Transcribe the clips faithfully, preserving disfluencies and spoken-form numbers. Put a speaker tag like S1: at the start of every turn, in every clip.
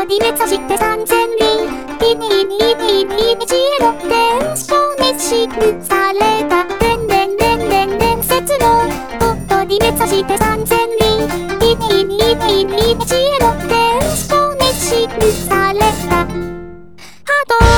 S1: 離滅して三千里日に日に日にちへの伝承に記された伝伝伝伝伝説の夫離滅して三千里日に日に日にちへの伝承に記されたハート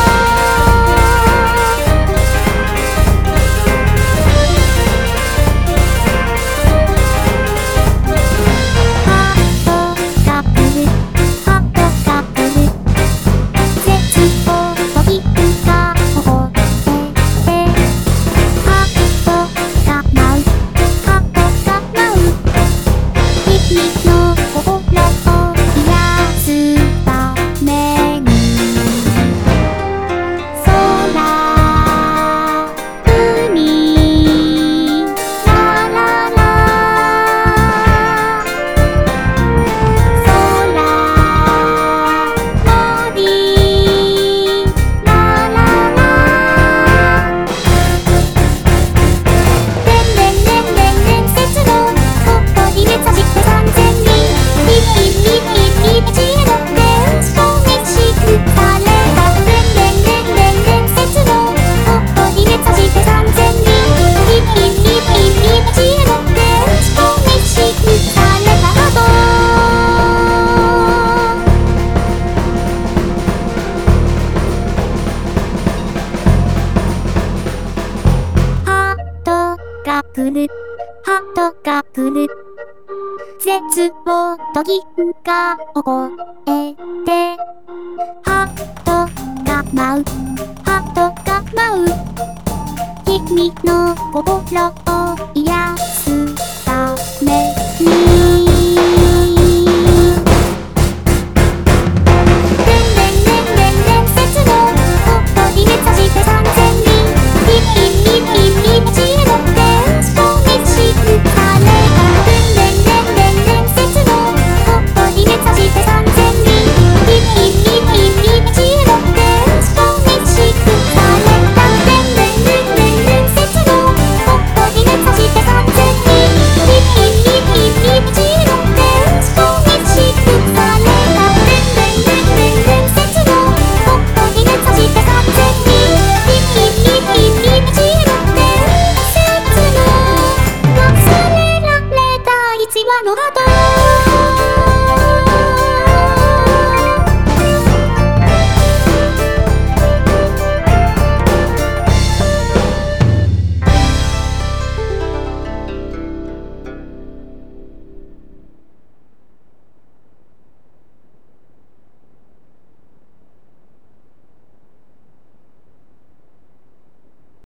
S1: 来るハートが来る絶望と銀河を超えてハートが舞うハートが舞う君の心を癒すため